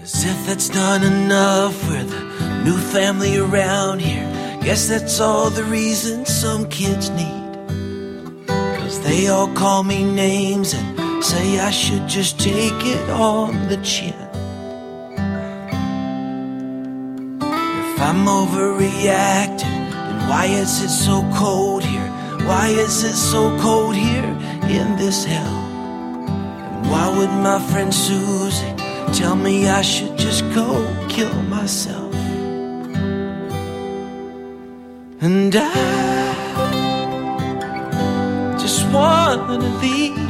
As if that's not enough, we're the new family around here. Guess that's all the reason some kids need. 'Cause they all call me names and say I should just take it on the chin. If I'm overreacting, then why is it so cold here? Why is it so cold here in this hell? And why would my friend Susie tell me I should just go kill myself? And I just wanna leave